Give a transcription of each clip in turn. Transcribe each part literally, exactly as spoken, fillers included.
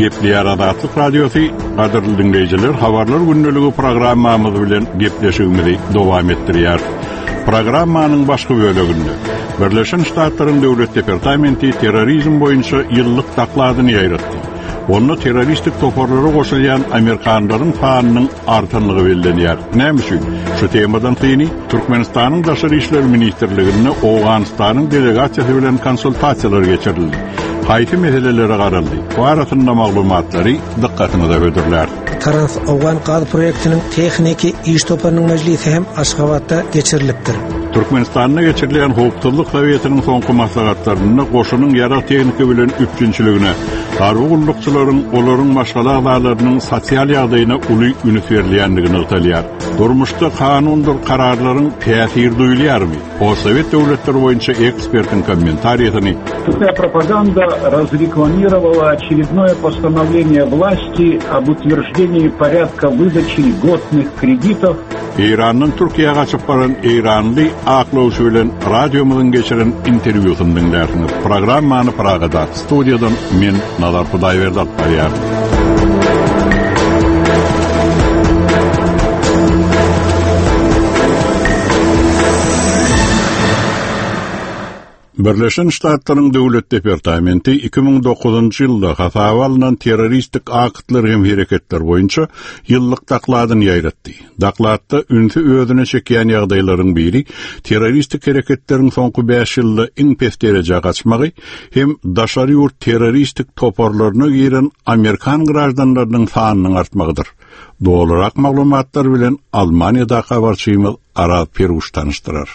Gepleýär Azatlyk Radiosu, gaderly dinleýijiler, habarlar günneligi programmamyz bilen gepleşigimizi dowam etdirýär. Programmanyň başga böleginde Birleşen Ştatlaryň Döwlet Departamenti terrorizm boýunça ýyllyk takladyny ýaýratdy. Onu terroristik toparlara koşulayan Amerikanların faanının artanlığı belirlenýär. Näme üçin? Şu temadan teyini Türkmenistan'ın Daşary işler Ministrligine Owganystanyň delegasiýasy bilen konsultasiýalar geçirildi. Haýsy meselelere garaldy? Bu arasynda maglumatlary dikkatyňyza ödürler. Taraf Owgan Gaz proýektiniň techniki iş toparnyň meclisi hem Aşgabatda geçirilipdir. Türkmenistan'a geçirilen Hoptullyk Sowietiniň soňky maslahatlaryna goşunyň ýara tehniki bilen üpçünçiligine, garby gullukçylaryň olaryň başga agalarynyň sosial ýagdaýyna uly ünit berilýändigini ýaýdylýar. Durmuşda kanundur kararlaryň täsir duýulýarmy? O Sovet döwletleri boýunça ekspertiň kommentariýasyny. Такая пропаганда разрекламировала очередное постановление власти об утверждении порядка выдачи льготных кредитов. İran'ın Türkiye'ye kaçıp baran İranlı aklawçy bilen radiomyzyň geçiren interwýusyny dinlärsiniz. Programmany Pragada studiýadan men Nazar Hudaýberdi atýar. Birleşen Ştatlaryň Döwlet Departamenti iki bin dokuzunçy ýylda hasaby alynan terroristik aktlar hem hereketler boýunça ýyllyk takladyny ýaýratdy. Daklatda ünsü özüne çekýän ýagdaýlaryň biri terroristik hereketleriň soňky beş ýylda iň pes derejä gaçmagy hem daşary ýurt terroristik toparlaryna giren Amerikan gradanlarynyň sanynyň artmagydyr. Dolarak maglumatlar bilen Almaniýada habarçymyz Arap Peruş tanıştyrar.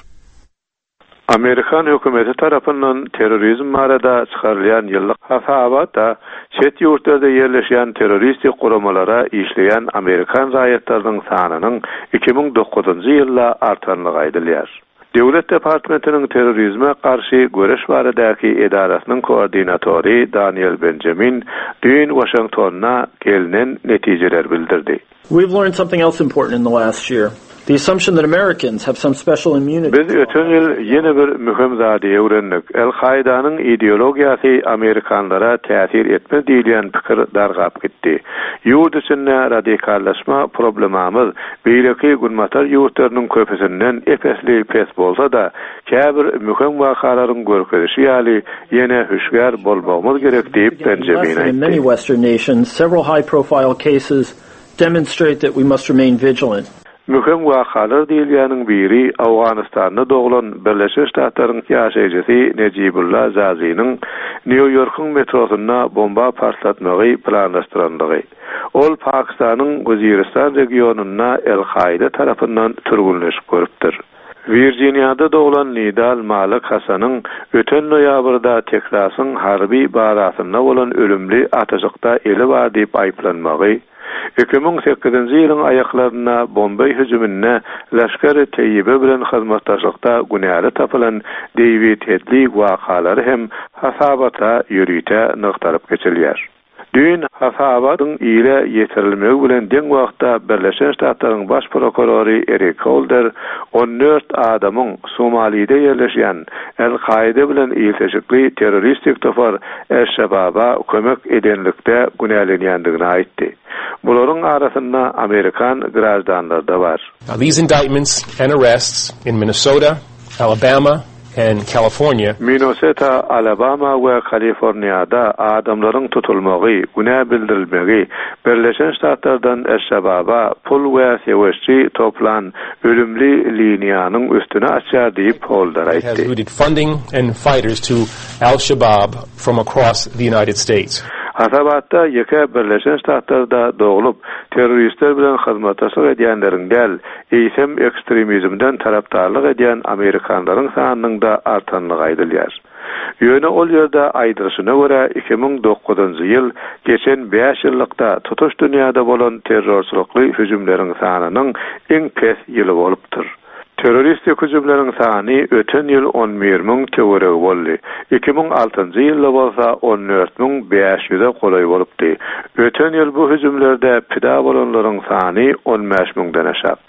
Amerikan hökümeti tarapyndan terrorizm barada çykarylýan ýyllyk hasabata çet ýurtlarda ýerleşýän terroristik guramalara işleýän Amerikan raýatlarynyň sanynyň iki bin dokuzunçy ýylda artanlygy aýdylýar. Döwlet Departamentiniň terrorizme garşy göreş baradaky edarasynyň koordinatory Daniel Benjamin dün Washingtonna gelinen netijeler bildirdi. We've learned something else important in the last year. The assumption that Americans have some special immunity. Biz ötün ýyl ýene bir mühim zady öwrendik. El-Qaidanyň ideologiýasy Amerikanlara täsir etmez diýilen pikir dargap gitdi. Ýurt içinde radikallaşma problemamyz beýleki günmatar ýurtlarynyň köpüsinden epesli pes bolsa da, käbir mühim wakalaryň görkezişi ýaly ýene hüşgär bolmagymyz gerek diýip Benjamin aýtdy. In many Western nations, several high-profile cases demonstrate that we must remain vigilant. Mühim wakalar diýilýäniň biri Awganystanda doglan Birleşen Ştatlaryň ýaşaýjysy Nejibullah Zazinyň New Yorkyň metrosyna bomba partlatmagy planlaşdyrandygy. Ol Pakistanyň Guziristan regionuna El-Qaida tarapyndan türgünleşip görüpdir. Virginiýada doglan Nidal Malik Hasanyň öten noýabrda Teksasyň harby barasyna bolan ölümli atajykda eli bar diýip aýplanmagy, iki bin sekizinçi ýylyň aýaklaryna bombay hüjümine Leşkeri Teyyibe bilen hyzmatdaşlykda günäli tapylan David Headley wakalary hem hasabata ýürüýte nyktaryp geçilýär. Dün hasabatyň ýyla ýetirilmegi bilen deň wagtda Birleşen Ştatlaryň baş prokurory Eric Holder on dört adamyň Somalide ýerleşýän El-Qaida bilen ýeteşikli terroristik topar Eş-Şababa kömek edenlikde günälenýändigini aýtdy. Bularyň arasynda Amerikan gradanlary da bar. These indictments and arrests in Minnesota, Alabama, and California. Minnesota, Alabama we Kaliforniyada adamlaryň tutulmagy, günä bildirilmegi, Birleşen Ştatlardan Eş-Şababa pul we seweşçi toplan ölümli liniýanyň üstüne açýar diýip Holder aýtdy. Has routed funding and fighters to Al-Shabaab from across the United States. Hasabatda ýeke Birleşen Ştatlarda dogulup terroristler bilen hyzmatdaşlyk edýänleriň del, eýsem ekstremizmden tarapdarlyk edýän Amerikanlaryň sanynyň da artanlygy aýdylýar. Ýöne ol ýerde aýdyryşyna görä iki bin dokuzunçy ýyl geçen beş ýyllykda tutuş dünýäde bolan terrorçylykly hüjümleriň sanynyň iň pes ýyly bolupdyr. Terroristik hüjümleriň sany öten ýyl on bir miň töwereg boldy. iki bin altıncı ýylda bolsa on dört miň beş ýüze golay bolupdy. Öten ýyl bu hüjümlerde pida bolanlaryň sany on beş miňden aşak.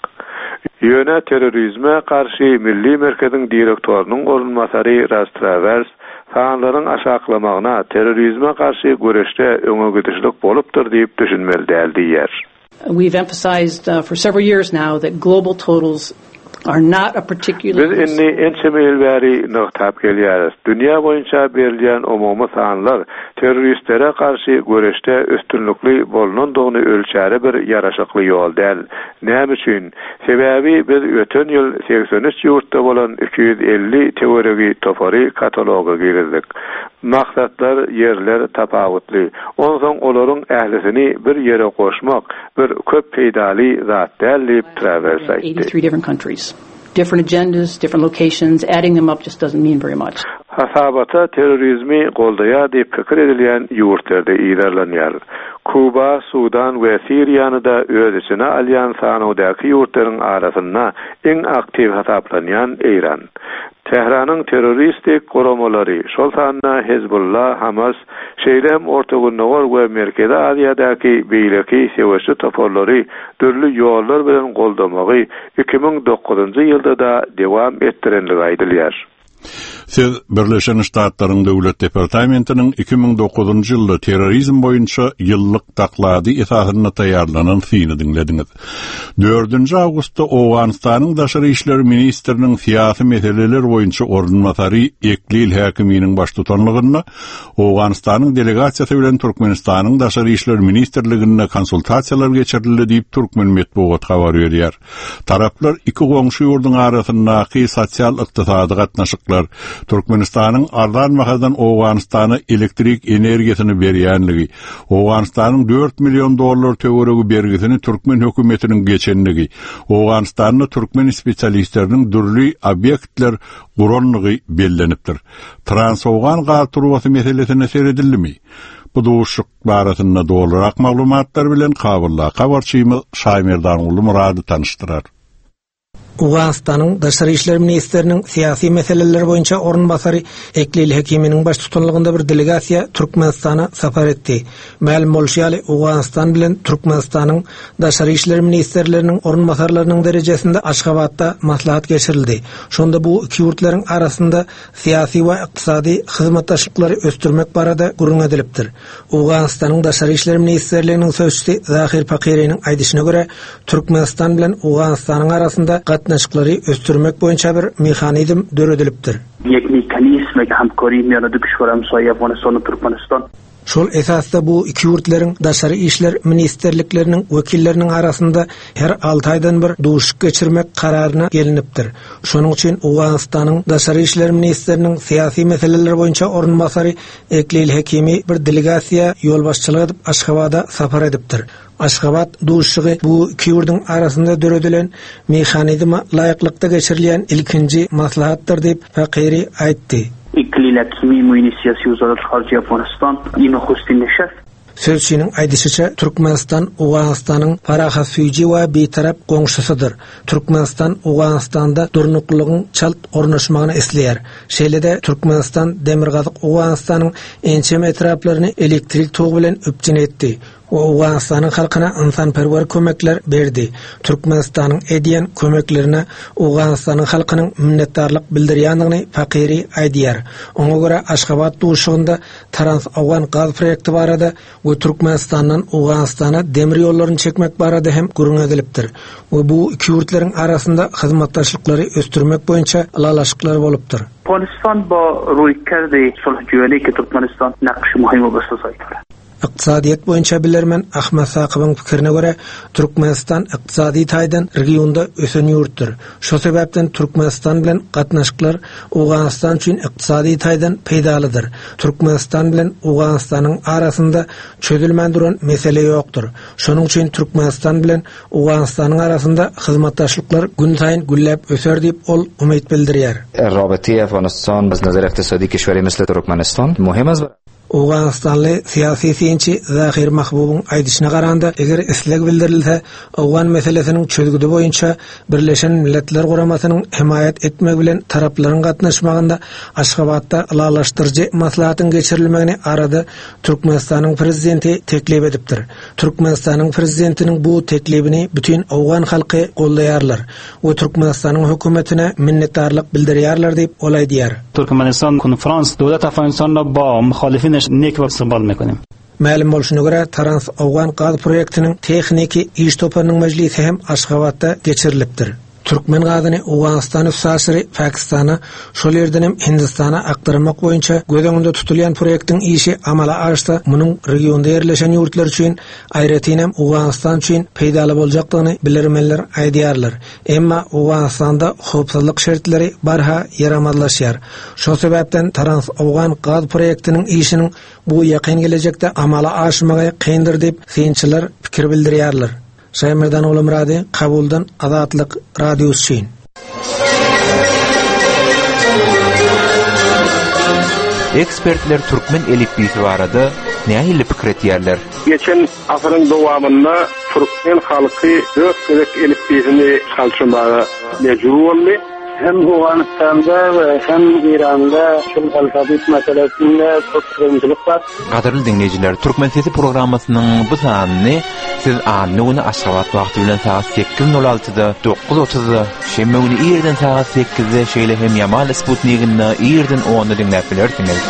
Ýöne terrorizme karşı Milli Merkeziň direktorynyň orunmasary Rastravers sanlaryň aşaklamagyna, terrorizme karşı güreşde öňe gidişlik bolupdyr diýip düşünmeli däl diýer. We've emphasized uh, for several years now that global totals are not a particular. Biz inni ençemel bäri noktab gelýäris. Dünýä boýunça berilýän umumy sanlar terroristlere karşı güreşde üstünlükli bolunandygyny ölçäri bir ýaraşykly ýol däl. Näme üçin? Sebäbi biz öten ýyl seksen üç ýurtda bolan iki yüz elli teorigi topary kataloga girdik. Maksatlar yerler tapawutly. Ondan olaryň ählisini bir ýere goşmak bir köp peýdali zat däl diýip Travers aýtdy. eighty-three different countries. Different agendas, different locations, adding them up just doesn't mean very much. Hasabata terrorizmi goldaýa diýip pikir edilýän ýurtlarda ilerlenýär. Kuba, Sudan we Siriýany da öz içine alýan sanawydaky ýurtlaryň arasynda eň aktiv hasaplanýan Iran. Tehranyň terroristik goramalary, şol sanna Hezbollah, Hamas, şeýlem ortagunnagar we Merkezi Aziýadaky beýleki sewçi toporlary dürli ýollar bilen goldamagy iki ming dokuzunçy ýylda da dewam etdirenligi aýdylýar. Siz Birleşen Ştatlaryň Döwlet Departamentiniň iki ming dokuzunçy ýylda terrorizm boýunça ýyllyk taklady esasyna taýýarlanan syny dinlediňiz. dördünçi awgustda Owganistanyň Daşary işler ministriniň syýasy meseleler boýunça ornmasary Eklil häkiminiň baş tutanlygyna Owganistanyň delegasiýasy bilen Türkmenistanyň Daşary işler ministrligine konsultasiýalar geçirildi diýip Türkmen medeniýet habar berýär. Taraplar iki goňşy ýurdun arasyndaky sosial-ykdysady gatnaşyklar Türkmenistanyň ardan mahadan Owganistana elektrik energiýasyny berýänligi, Owganistanyň dört milyon dollar töweregi bergisini Türkmen hökümetiniň geçenligi, Owganistanyň Türkmen spesialistleriniň dürli obyektler guranlygy bellenipdir. Trans-Owgan gartyrwasy meselesine seredildimi? Bu duşuk barasynda dolarak maglumatlar bilen kabylla kabarçymyz Şaýmerdan uly Murady tanıştyrar. Owganistanyň Daşary işler ministriniň syýasy meseleler boýunça ornbasary Eklil Hekiminiň baş tutanlygynda bir delegasiýa Türkmenistana sapar etdi. Ma'lum bolýaly Owganistan bilen Türkmenistanyň Daşary işler ministrleriniň ornbasarlarynyň derejesinde Aşgabatda maslahat geçirildi. Şonda bu iki ýurtlaryň arasynda syýasy we ykdysady hyzmatdaşlyklary östürmek barada gurrun edilipdir. Owganistanyň Daşary işler ministrleriniň sözçüsi Zahir Pakiriň aýdyşyna görä Türkmenistan bilen Owganistanyň arasynda gatnaşyklary östürmek boýunça bir mexanizm döredilipdir. Ýek mexanizm hamkary ýa-da düşwara Soýa Afganistan Türkmenistan. Şol esasda bu iki ýurtlaryň daşary işler ministrlikleriniň wekilleriniň arasynda her altı aýdan bir duşuk geçirmek kararyna gelinipdir. Şonuň üçin Owganistanyň daşary işler ministriniň syýasy meseleler boýunça ornbasary Eklil Hekimi bir delegasiýa ýol başçylyk edip Aşgabada sapar edipdir. Aşgabat duşugy bu iki ýurdun arasynda döredilen mexanizma laýyklykda geçirilýän ilkinji maslahatdyr diýip Fakiri aýtdy. Eklil Hekimi bu inisiýasiýa uzadyp Harjy Afganistan ýene hostin neşef. Sözçüniň aýdysyça Türkmenistan Owganistanyň paraha süýji we beýtarap goňşusydyr. Türkmenistan Owganistanda durnuklygyň çalt ornaşmagyny isleýär. Şeýlede Türkmenistan demirgazyk Owganistanyň ençem etraplaryny elektrik togy bilen öpjün etdi. Owganistanyň halkyna insanperwer kömekler berdi. Türkmenistanyň edýän kömeklerine Owganistanyň halkynyň minnetdarlyk bildirýändigini Fakiri aýdýar. Oňa görä Aşgabat duşugynda Trans-Owgan gaz proýekti barada we Türkmenistandan Owganistana demir ýollaryny çekmek barada hem gurrun edilipdir. We bu iki ýurtlaryň arasynda hyzmatdaşlyklary östürmek boýunça alalaşyklar bolupdyr. Afganistan ba roýkerdi sulh güýnligi Türkmenistan nakşy muhim bolsa. Iqtisadiyyat boýunça bilermen Ahmet Sakybyň pikirine görä Türkmenistan iqtisadi taýdan regionda ösen ýurtdyr. Şo sebäpden Türkmenistan bilen gatnaşyklar Owganistan üçin iqtisadi taýdan peýdalydyr. Türkmenistan bilen Owganistanyň arasynda çözülmän duran mesele ýokdur. Şonuň üçin Türkmenistan bilen Owganistanyň arasynda hyzmatdaşlyklar gün saýyn güllep öser diýip ol umyt bildirýär. Rabitaye Afganistan biz nazar iqtisadi keşweri misli Türkmenistan muhim az. Awganistanly siyasi siyinçi Zahir Mahbubun aýdyşyna garanda eger isleg bildirilse, Awgan meselesiniň çözgüdi boýunça Birleşen Milletler Guramasynyň himayet etmek bilen taraplaryň gatnaşmagynda Aşgabatda ılalaşdyrjy maslahatyň geçirilmegini arady Türkmenistanyň prezidenti teklip edipdir. Türkmenistanyň prezidentiniň bu teklibini bütün Awgan halky gollaýarlar we Türkmenistanyň hökümetine minnetdarlyk bildirýärler diýip olaýdýar. Türkmenistan konferans dowlat Afganistanna ba muhalifin nek istiqbal mekanım. Ma'lum bolşuna göre Trans-Awgan gaz proyektiniň texniki iş topanyň mejlisi hem Aşgabatda geçirilipdir. Türkmen gazyny Awganistan üssasy Pakistana, şol ýerden hem Hindistana aktarmak boýunça göz tutulýan proýektiň işi amala aşsa, munyň regionda ýerleşen ýurtlar üçin aýratynam Awganistan üçin peýdaly boljakdygyny bildirmenler aýdýarlar. Emma Awganistanda howpsuzlyk şertleri barha ýaramazlaşýar. Şo sebäpden Trans-Awgan gaz proýektiniň işiniň bu ýakyn gelejekde amala aşmagy kyndyr diýip synçylar pikir bildirýärler. Şaýmyrdan Olumrady, Kabuldan Azatlyk Radiosu şeýin. Ekspertler Türkmen elipbisi barada nähili pikir etýärler? Geçen asyryň dowamynda Türkmen halky dört gerek elipbisini çalşymaga mejbur boldy. Hem Awganistanda we hem Iranda şol alfabet meselesinde çok kırmızılık var. Gaderli dinleyijiler, Türkmen Sesi programmasynyň bu sanyny siz anny ony Aşgabat wagty bilen saat sekiz nol altıda dokuz otuzda, şemme ony ýerden saat sekizde şeýle hem Yamal Sputnik'inde ýerden onda dinläp bilersiňiz.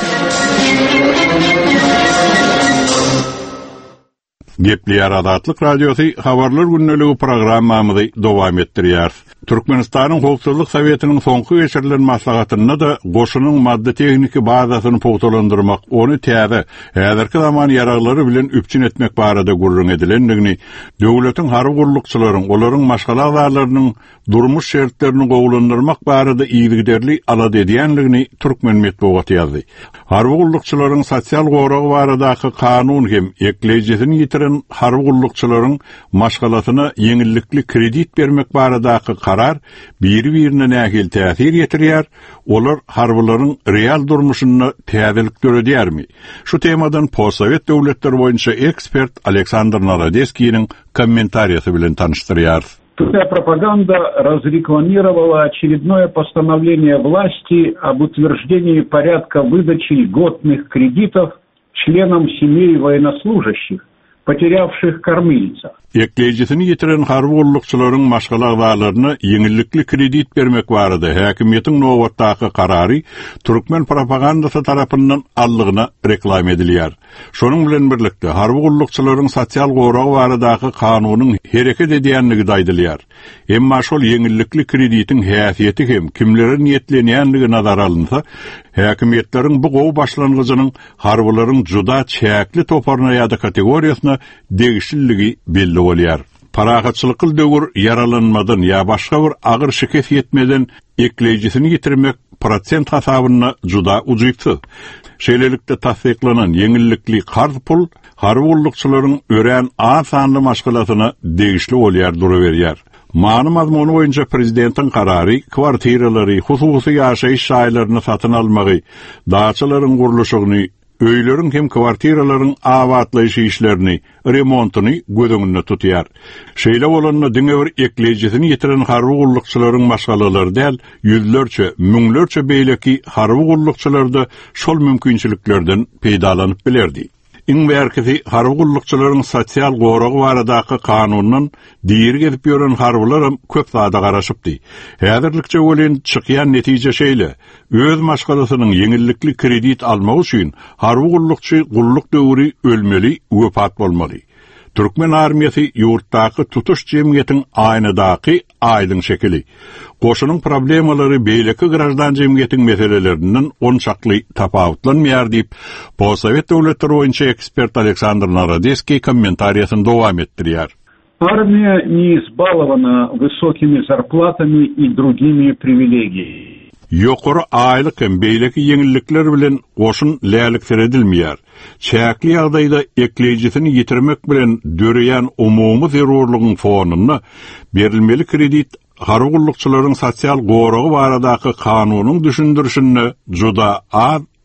Gepliyar Adatlyk Radiosu habarlar günneligi programmamyzy dowam etdirýär. Türkmenistanyň Howpsuzlyk Sowetiniň soňky geçirilen maslahatyna da goşunyň madda tehniki bazasyny pogtalandyrmak, ony täze, häzirki zaman ýaraglary bilen üpçün etmek barada gurrun edilendigini, döwletiň harby gurulukçylaryň, olaryň maşgala agalarynyň durmuş şertlerini gowlandyrmak barada iýigderli alad edýänligini Türkmen medeniýeti ýazdy. Harby gurulukçylaryň sosial goragy baradaky kanun hem ekleýjisini ýitiren harby gurulukçylaryň maşgalasyna ýeňillikli kredit bermek baradaky karar bir-birine nähil täsir ýetirýär, olar harbylaryň real durmuşyna täzelik göredýärmi? Şu temadan postsovet döwletleri boýunça ekspert Aleksandr Narodeskiň kommentariýasy bilen tanıştyrýar. Такая пропаганда разрекламировала очередное постановление власти об утверждении порядка выдачи льготных кредитов членам семей военнослужащих, потерявших кормильца. Ekleýjisini ýitiren harby gurulukçylaryň maşgala agalaryna ýeňillikli kredit bermek barada häkimiýetiň nowatdaky karary Türkmen propagandasy tarapyndan allygyna reklam edilýär. Şonuň bilen birlikde harby gurulukçylaryň sosial goragy baradaky kanunyň hereket edýänligi daýdylýar. Emma şol ýeňillikli kreditiň häsiýeti hem kimlere niýetlenýänligi nazara alynsa, häkimiýetleriň bu gowy başlangyjynyň harbylaryň juda çäkli toparnaýady kategoriýasyna degişilligi belli bolýar. Paragatçylyk döwür yaralanmadan ya başga bir agyr şikayet etmeden ekleýjisini ýitirmek prosent hasabyna juda uzypdy. Şeýlelikde tasdiklanan ýeňillikli karz pul harby gurulukçylaryň ören az sanly maşgalasyna degişli bolýar duraberýär. Many mazmuny boýunça prezidentiň karary kwartiralary, hususy ýaşaýyş şaýlaryny satyn almagy, daçylaryň guruluşyny, öýleriň hem kwartiralaryň awatlaýyş işlerini, remontuny gödüňünde tutýar. Şeýle bolanyna diňe bir ekleýjisini ýitiren harby gurulukçylaryň maşgalalary däl, ýüzlerçe, müňlerçe beýleki harby gurulukçylarda şol mümkinçiliklerden peýdalanyp bilerdi. Iň berkisi harby gurulukçylaryň sosial goragy baradaky kanunyň diýer gezip ýören harbylar köp zada garaşypdy. Häzirlikçe bolan çykýan netije şeýle: öz maşgalasynyň ýeňillikli kredit almak üçin harby gurulukçy gulluk döwri ölmeli, wepat bolmaly. Türkmen armiýasy ýurtdaky tutuş jemgyýetiň aýnydaky aýdyň şekili. Goşunyň problemalary beýleki grajdan jemgyýetiň meselelerinden onçakly tapawutlanmaýar diýip, postsovet döwletleri boýunça ekspert Aleksandr Narodeskiň kommentariýasyny dowam etdirýär. Армия не избалована высокими зарплатами и другими привилегиями. Ýokary aýlyk hem beýleki ýeňillikler bilen goşun lälikler edilmeýär. Çäkli ýagdaýda ekleýjisini ýitirmek bilen döreýän umumy zerurlygyň fonuna berilmeli kredit harby gurulukçylaryň sosial goragy baradaky kanunyň düşündirişini juda az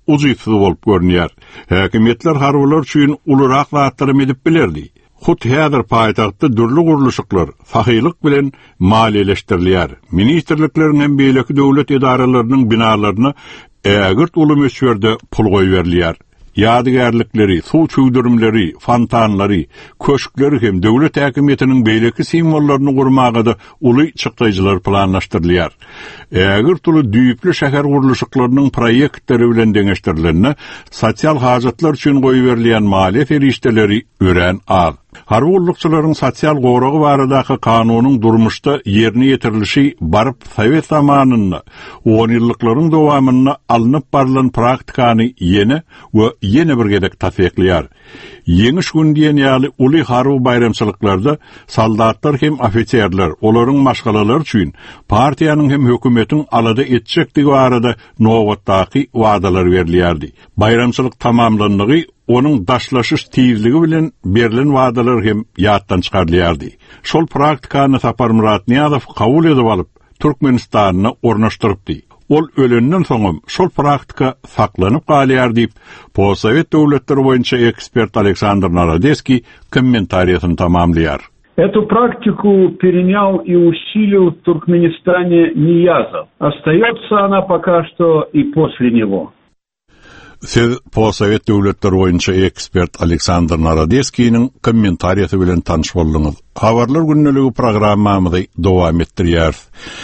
uzypsy bolup görnýär. Häkimetler harbylar üçin ulurak zatlarym edip bilerdi. Hut häzir paýtagtda dürli guruluşyklar fahylyk bilen maliýeleşdirilýär. Ministrliklerin hem beýleki döwlet idaralarynyň binalaryna ägirt uly möçberde pul goýberlýär. Ýadygärlikleri, suw çüýdürümleri, fontanlary, köşkleri hem döwlet häkimetiniň beýleki simwollaryny gurmaga da uly çykdyjylar planlaşdyrylýar. Ägirt uly düýpli şäher guruluşyklarynyň proýektleri bilen deňeşdirilenine sosial hajatlar üçin goýberýän maliýe ferişdeleri ören az. Harwullukçylaryň sosial goragy baradaky kanunyň durmuşda ýerine ýetirilişi barıp Sowet zamanynda on ýyllyklaryň dowamyna alınıp barılan praktikany ýene we ýene bir gedek tasdiklýar. Ýeňiş gün diýen ýaly uly harby bayramçylyklarda soldatlar hem ofitserler olaryň maşgalalary üçin partiýanyň hem hökümetiň alada etjekdigi barada nowatdaky wadalar berilýärdi. Bayramçylyk tamamlandygy onun daşlaşış tiyizligi bilen berilen wadalar hem ýatdan çykarylýardy. Şol praktikany Sapar Murat Niýazow kabul edip alyp Türkmenistanyna ornaşdyrypdy. Ol ölenden soňam şol praktika saklanyp galýar diýip Possovet döwletleri boýunça ekspert Aleksandr Narodeski kommentariýasyny tamamlaýar. Эту практику перенял и усилил в Туркменистане Ниязов. Остается она пока что и после него. Siz Possovet döwletleri boýunça ekspert Aleksandr Narodeskiň kommentariýasy bilen tanış boldyňyz. Habarlar günneligi programmamyzy dowam etdirýär.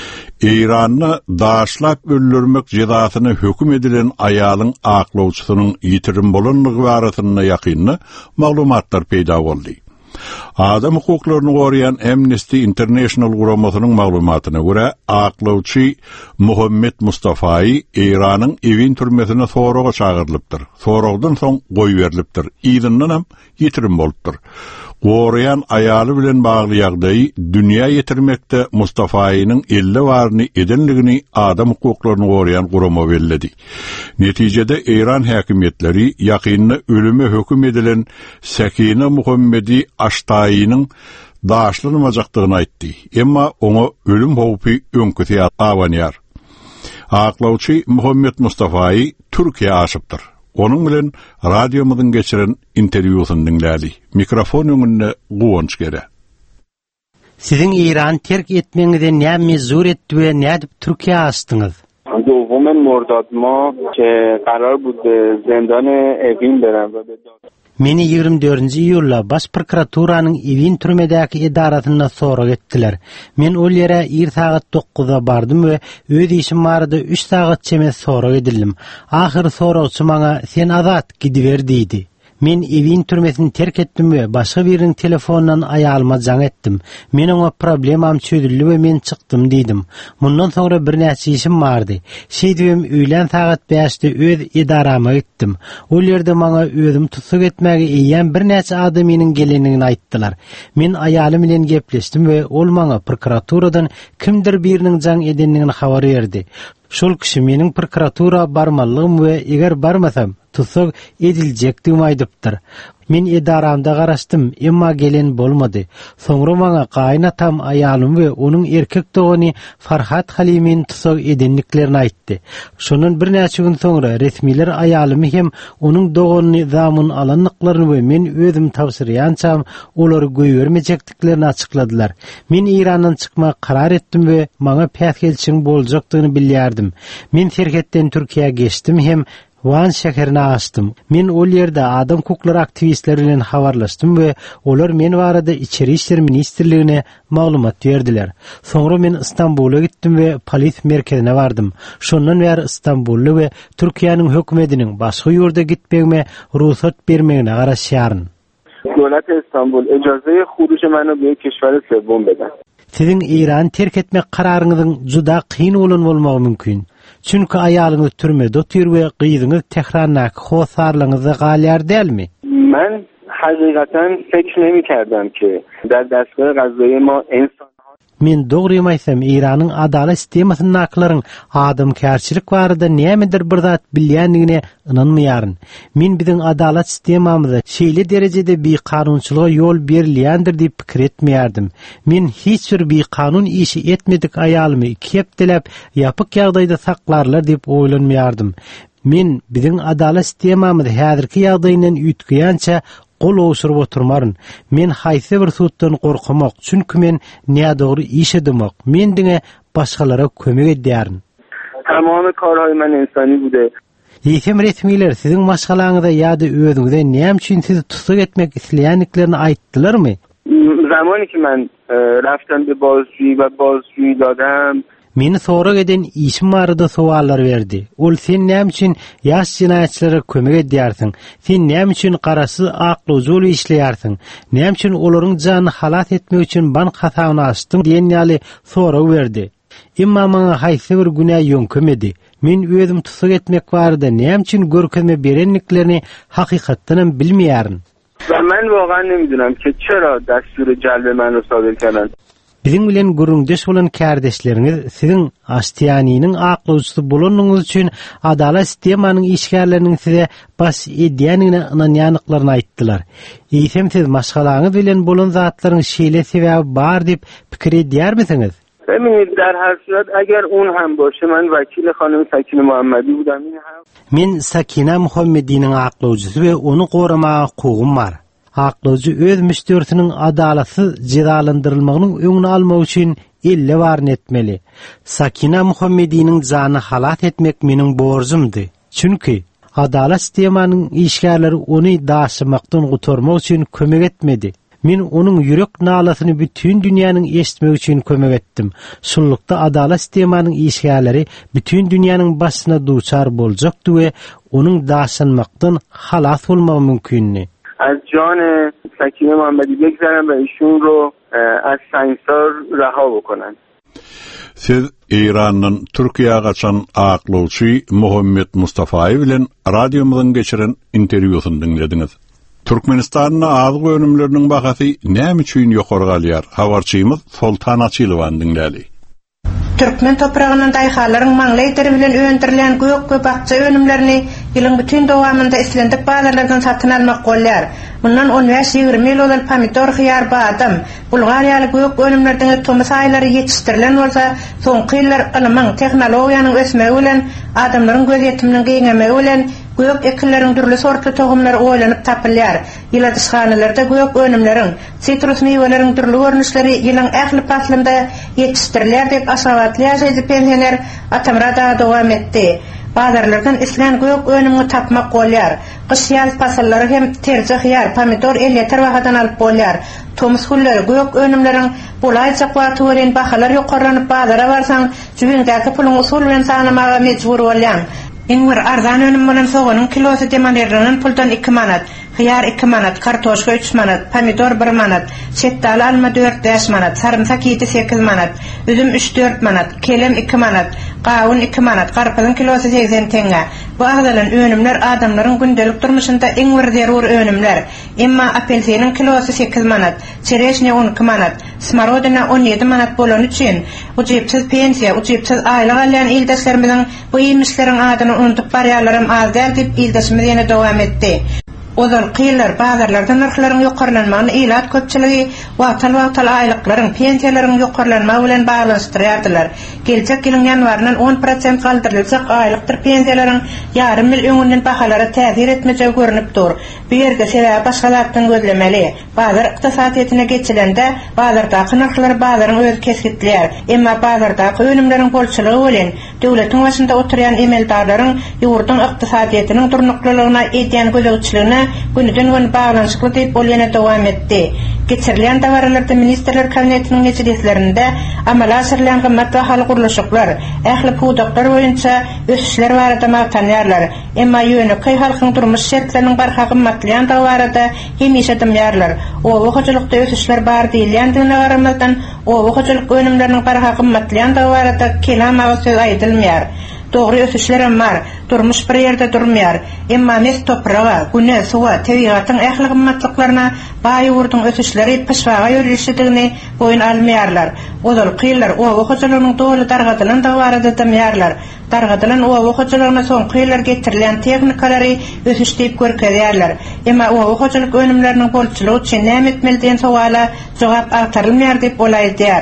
İran'ı daşlap öldürmek cezasyny höküm edilen aýalyň aklawçysynyň ýitirim bolanlygy barasynda ýakynly maglumatlar peýda boldy. Adam hukuklaryny gorayan Amnesty International guramasynyň maglumatyna görä, aklawçy Muhammed Mustafa'yı İran'ın evin türmesine soraga çağırılıpdyr. Soragdan soň goý berilipdir. Ýygynyň hem ýitirim bolupdyr. Gorayan aýaly bilen bagly ýagdaýy dünýä ýetirmekde Mustafa'ynyň elli waryny edenligini adam hukuklaryny gorayan gurama bellädi. Netijede İran häkimetleri ýakynda ölüme höküm edilen Sakina Muhammedi Aştaýynyň daşlanmajakdygyny aýtdy. Emma ona ölüm howpy öňküsi awanýar. Aklawçy Muhammed Mustafa'yı Türkiýe aşypdyr. Onun bilen radiomyzyň geçiren interwýusyny dinlädi. Mikrofon öňünde Guwanç gere. Siziň İran terk etmeňizde näme zor etdi we nädip Türkiýe aşdyňyz? دوم مرداد ما که قرار بود به زندان اوین برم و به Meni ýygrimi dördünji iýulda baş prokuraturanyň Evin türmedäki idarasyna sorag etdiler. Men ol ýere ir sagat dokuzda bardym we öz işim barada üç sagat çemes sorag edildim. Ahyr soragçy maňa sen azat gidiber diýdi. Men Evin türmesini terk etdim we başga biriniň telefonundan aýalyma jaň etdim. Men oňa problemam çödüldi we men çykdym diýdim. Mundan soňra bir näçe işim bardy. Şeýdibim öýlen sagat beşde öz idarama gittim. Ol ýerde maňa özüm tutsak etmäge eýen bir näçe adam meniň gelenigini aýtdylar. Men aýalym bilen gepleşdim we ol maňa prokuraturadan kimdir biriniň jaň edenligini habar berdi. Şol kişi meniň prokuratura barmallygym we eger barmasam tutsak ediljekdigimi aýdypdyr. Men idaramda garaşdym, emma gelen bolmady. Soňra maňa gaýnatam aýalym we onuň erkek dogany Farhat Halimin tutsak edenliklerini aýtdy. Şonun bir näçe gün soňra resmiler aýalymy hem onuň dogany zamyn alanlyklaryny we men özüm tapşyrýançam olary goýbermejekdiklerini açykladylar. Men İrandan çykmaga karar etdim we maňa päsgelçiň boljakdygyny bilýärdim. Men terketden Türkiýe geçdim hem Van şäherine açdym. Men ol ýerde adam hukuklary aktivistleri bilen habarlaşdym we olar men barada İçeri işler ministrligine maglumat berdiler. Soňra men Istanbula gitdim we polis merkezine bardym. Şondan bäri Istanbully we Türkiýanyň hökümetiniň başga ýurda gitmegime ruhsat bermegine garaşýaryn. Döwlet İstanbul ejaze huruj meni bu keşwere sebäp beden. Siziň İran terk etmek kararyňyzyň juda kyn bolan bolmagy mümkin. Çünkü aýalyňyz türmede otyr we gyýdyňyz Tehrannaky howsarlygyňyza galýar dälmi? Men hakikaten fikir nemi-kerdem ki der destgah gazawy ma insan Men dogry aýsam İranyň adalet sistemasynyň aklaryň adamkärçilik barada nämedir bir zat bilýändigine inanmaýaryn. Men biziň adalet sistemamyzda şeýle derejede bir kanunçylyga ýol berilýändir diýip pikir etmeýärdim. Men hiç bir bir kanun işi etmedik aýalymy kepdelep ýapyk ýagdaýda saklarlar diýip oýlanmaýardım. Men bizim adalet sistemamyz häzirki ýagdaýyndan ütgüýänçe gol osurup oturmaryn. Men haýsy bir suutdan gorkamak, çünki men näme dogry iş edemek. Men diňe başgalara kömek edýärin. Tamamy karary men insani bude. Ýetim resmiler siziň maşgalaňyzda ýa-da özüňizde näme üçin sizi tutsak etmek isleýänliklerini aýtdylarmy? Zamany ki men raftam be bazjy we bazjy dadam, meni sorak eden işim barada sowaller berdi. Ol sen näme üçin ýaş jinaýatçylary kömek edýärsiň? Sen näme üçin garasy aklyjy ol işleýärsiň? Näme üçin olaryň janyny halat etmek üçin bank hasabyny açdyň diýen ýaly sorak berdi. Imma maňa haýsy bir günäh ýönkemedi. Men özüm tutsak etmek barada näme üçin görkezme berenliklerini hakykatdan bilmeýärin. Ben واقعا نمیدونم که چرا دستور جلب من رو صادر کردن. Bizim bilen gurungdeş bolan kärdeşleriniz siziň aştiýanynyň aklyjysy bolanyňyz üçin adalet sistemanyň işgärleriniň size bas edýänine ynanýanlyklaryny aýtdylar. Eýsem siz maşgalaňyz bilen bolan zatlaryň şeýle sebäbi bar diýip pikir edýärmisiňiz? ببینید در هر صورت اگر اون هم باشه من وکیل خانم سکینه محمدی بودم. این هم Men Sakina Muhammediniň aklyjysy we onu goramaga hukugum bar. Aklyjy öz müşteriýetiniň adalatsy jezalandyrylmagynyň öňüni almak üçin elle baryn etmeli. Sakina Muhammediniň jany halat etmek meniň borjumdy. Çünki adalet sistemanyň işgärleri ony daşymakdan gutarmak üçin kömek etmedi. Men onun ýürek nalasyny bütün dünýäniň eşitmek üçin kömek etdim. Şunlukda adalet sistemanyň işgärleri bütün dünýäniň başyna duçar boljak we onun daşanmakdan halas bolmagy mümkinni. از جان سکینه محمدی بگذرن و ایشون رو از سنگسار رها بکنن. Siz İran'ın Türkiye'ye kaçan aklıçı Muhammed Mustafa'yı bilen radyomuzdan geçiren intervyusunu dinlediniz. Türkmenistan'ın azık önümlerinin bakası näme üçin ýokary galýar? Habarçymyz Sultan Açylowan dinläli. Türkmen toprağının dayhalaryň maňlaýdary bilen öňdirilen gök we bakça önümlerini ýylyň bütün dowamında islendik bazarlardan satyn almak bolýar. Bundan on beş ýygrimi ýyl bolan pomidor, hyýar, badam, Bulgariýaly gök önümlerden tomus aýlary ýetişdirilen bolsa, soňky ýyllar ylymyň, tehnologiýanyň ösmegi bilen, adamlaryň göz ýetiminiň giňemegi bilen gök ekilleriň türlü sortly tohumlary oýlanyp tapylýar. Ýyladyşhanalarda gök önümleriň, sitrus meýweleriň türlü görnüşleri ýylyň ähli paslynda ýetişdirilýär diýip aşawatly ýaşaýdy pensioner Atamrada dowam etdi. Bazarlardan islen gök önümini tapmak bolýar. Gyş ýaz pasallary hem terje hyýar, pomidor elliýeter wagtdan alyp bolýar. Tomus gulleri gök önümleriň bulaýça kwaty bilen bahalar ýokarlanyp bazara barsaň, jübüňdäki puluň usul bilen sanamaga mejbur bolýan. Iň bir arzan önüm bilen soganyň kilosy demanlarynyň puldan iki manat, hyýar iki manat, kartoşka üç manat, pomidor bir manat, şettali alma dört beş manat, sarımsak ýedi sekiz manat, üzüm üç dört manat, kelem iki manat, gawun iki manat, garpyzyň kilosy seksen teňe. Bu agdalan önümler adamlaryň gündelik durmuşynda iň bir zerur önümler. Emma apelsiniň kilosy sekiz manat, çereşne on iki manat, smarodina on ýedi manat bolan üçin ujypsyz pensiýa, ujypsyz aýlyk alýan ildaşlarymyzyň bu ýemişleriň adyny unutup barýarlarym az däl diýip ildaşymyz ýene dowam etdi. Ozal qiylar bazarlarda narxlaryň ýokarlanmagyny ilat köpçiligi wagtal-wagtal aýlyklaryň, pensiýalaryň ýokarlanmagy bilen baglanşdyrýardylar. Gelecek ýylyň ýanwaryndan on prosent galdyrylsak aýlykdyr pensiýalaryň ýarym millioniň bahalary täsir etmejegi görünip dur. Bu ýerde sebäbi başgalardan gözlemeli. Bazar ykdysadyetine geçilende bazardaky narxlar bazaryň öz kesgitler. Emma bazardaky önümleriň bolçylygy bilen döwletiň başynda oturýan emeldarlaryň ýurdun ykdysadyetiniň durnuklygyna edýän gözegçiligine günüden gün bağlanşykly diýip bolýana dowam etdi. Geçirilen dawarlarda ministerler kabinetiniň meclislerinde amala asyrlan gymmat bahaly gurulşyklar, ähli pudaklar boýunça ösüşler barada magtanýarlar. Emma ýöneky halkyň durmuş şertleriniň barha gymmatlaýan dawarada hemişe dymýarlar. O wagtçylykda ösüşler bar diýilýändigine garamazdan o wagtçylyk önümleriniň barha gymmatlaýan dawarada kelam söz aýdylmýar. Doğru ösüşlerim var, durmuş bir ýerde durmýar. Emma mes toprağa, güne, suwa, tebigatyň ähli gymmatlyklaryna baý ýurdun ösüşleri pişwaga ýörilişdigini boyun almaýarlar. Ozal qyýlar o wagtçylygynyň dogry dargadylan dawarada dymýarlar. Dargadylan o wagtçylygyna soňky ýyllar getirilen tehnikalary ösüş diýip görkezýärler. Emma o wagtçylyk önümleriniň bolçylygy üçin näme etmeli diýen sowala jogap agtarylmaýar diýip bolaýdýar.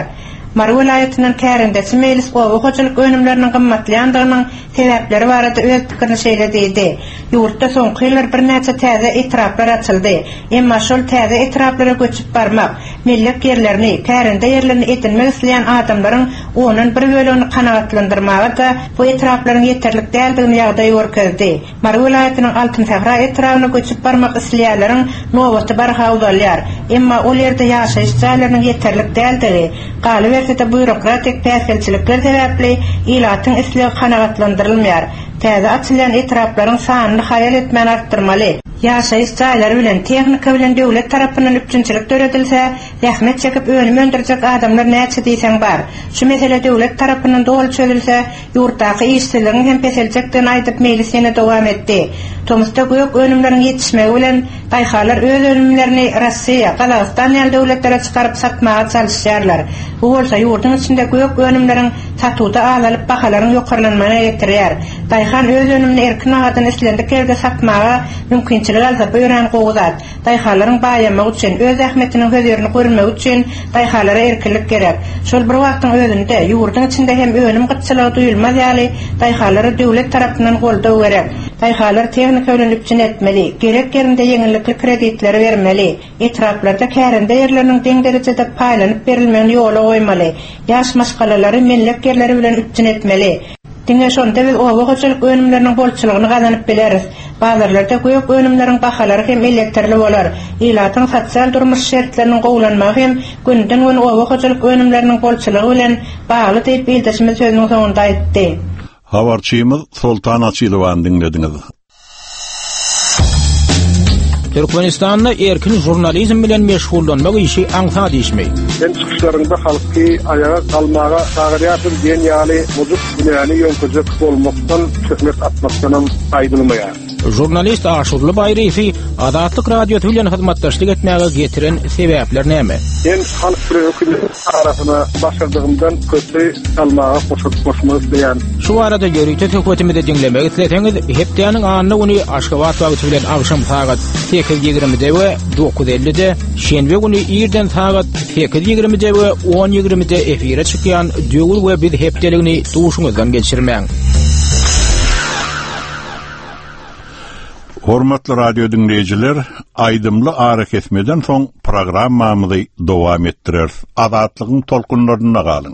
Mar vilayetinden kärendesi mejlis gowy hoçuluk önümlerinin gymmatlyandygynyn sebäpleri barada öz pikirini şeýledidi. Ýurtda soňky ýyllar bir näçe täze etraplar açyldy. Emma şol täze etraplara göçüp barmak, millet yerlerini, kärende yerlerini edinmek isleýän adamlaryň onun bir bölegini kanagatlandyrmagy da bu etraplaryň ýeterlik däldigini ýagdaý görkezdi. Mar vilayetining Altyn Sahra etrabyna göçüp barmak isleýärleriň nowaty barha udalýar. Emma ol ýerde ýaşaýyş jaýlarynyň ýeterlik däldigi, galy berse-de bürokratik täsirçilikler sebäpli ilatyň isleýi kanagatlandyrylmaýar. Täze açylan etraplaryň sanyny hayal etmän artdyrmaly. Ýaşaýyş jaýlary bilen tehnika bilen döwlet tarapyndan üçinçilik töredilse, zähmet çekip önüme öndürjek adamlar näçe diýsen bar. Şu mesele döwlet tarapyndan dogry çözülse, ýurtdaky işçiligiň hem peseljekden aýdyp mejlisine dowam etdi. Tomsta göýük önümleriň ýetişmegi bilen daýhalar öz önümlerini Rossiýa, Gazakystan ýaly döwletlere çykaryp satmaga çalyşýarlar. Bu bolsa ýurtyň içinde göýük önümleriň satuda alalyp bahalaryň ýokarlanmagyna getirýär. Daýhan öz önümini erkin agadan islendik ýerde satmaga mümkinçilik alsa böýren gowuzat. Daýhalaryň baýamagy üçin, öz ähmetiniň hözerini görmek üçin daýhalara erkinlik gerek. Şol bir wagtyň özünde ýurtyň içinde hem önüm gyçylygy duýulmaz ýaly daýhalary döwlet tarapyndan goldaw gerek. Daýhalar tehnika bilen üçin etmeli, gerek yerinde ýeňillikli kreditleri bermeli, etraplarda kärende ýerleriniň deň derejede paýlanyp berilmän ýola goýmaly, ýaş maşgalalary millet yerleri bilen üçin etmeli. Diňe şonda biz owa hoçuluk önümleriniň bolçylygyny gazanyp bileriz. Bazarlarda göýük önümleriň bahalary hem elektrli bolar. Ilatyň sosial durmuş şertleriniň gowlanmagy hem günden gün owa hoçuluk önümleriniň bolçylygy bilen bagly diýip bildirişimiz sözüniň soňunda aýtdy. Habarçymyz Sultan Açylowan dinlediňiz. Türkmenistanda erkin jurnalizm bilen meşgullanmak işi aňsa diýişmey. Ben çykyşlarynda halky ayağa kalmaga sagyrýar diýen ýaly muzuk dünýäni ýönküjek bolmakdan töhmet atmakdan aýdylmaýar. Jurnalist Aşurly Baýryfi Adatlyk radio bilen hyzmatdaşlyk etmäge getiren sebäpler näme? Ben halk hökümet tarasyna başardygymdan köpli kalmaga goşup goşmak isleýän. Şu arada ýörükde töhmetimi de dinlemek isleýäňiz, hepdeniň anyny uny Aşgabat wagty bilen agşam sagat sekiz ýigrimide we dokuz ellide, şenbe güni ýerden sagat sekiz ýigrimide we on ýigrimide efire çykýan döwür we biz hepdeligini duşuňyzdan geçirmäň. Hormatly radio dinleyijiler, aýdymly ara kesmeden soň programmamyzy dowam etdirer. Adatlygyň tolkunlaryna galyň.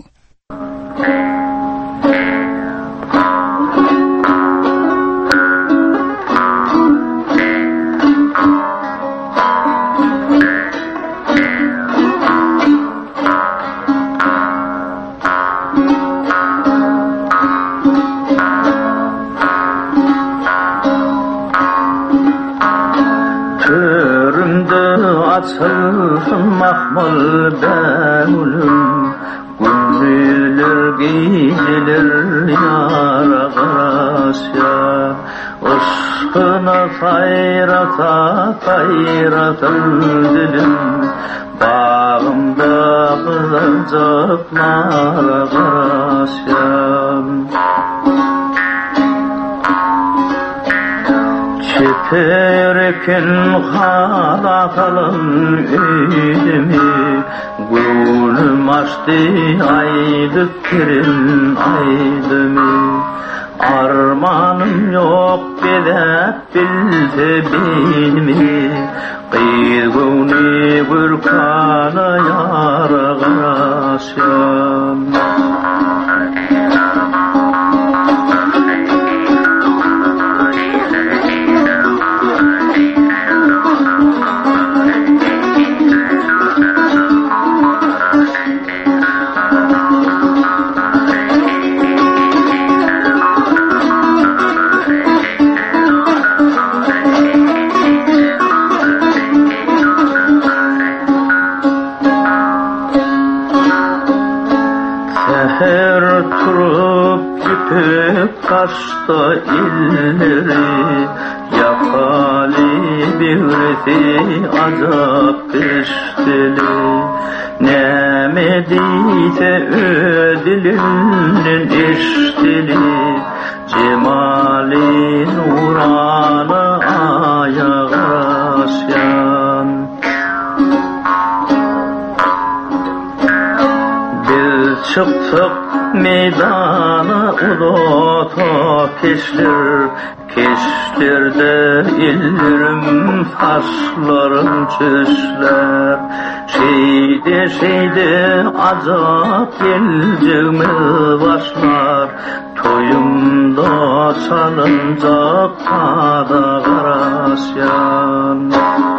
Açılsın mahmul bägülüm, gündüzler geceler yara garaşya. Aşkına sayrata sayratan dilim, bağımda kızancaklara garaşya. Çeterken halakalım öydemi, gülüm açtı aydık kirin aydemi. Armanım yok bedep bilse bilmi, kıyğuni bir kana yara garaşyam. Kaçta illeri yakali birisi azap peşteli, nemediyse ödülünün eşteli, cemali nuranı ayaşyan. Biz Çıktık meydana ulota keşler, keşlerde illerim taşlarım çöşler. Şeyde şeyde azap geleceğime başlar, toyumda çalınacak kada karasyan.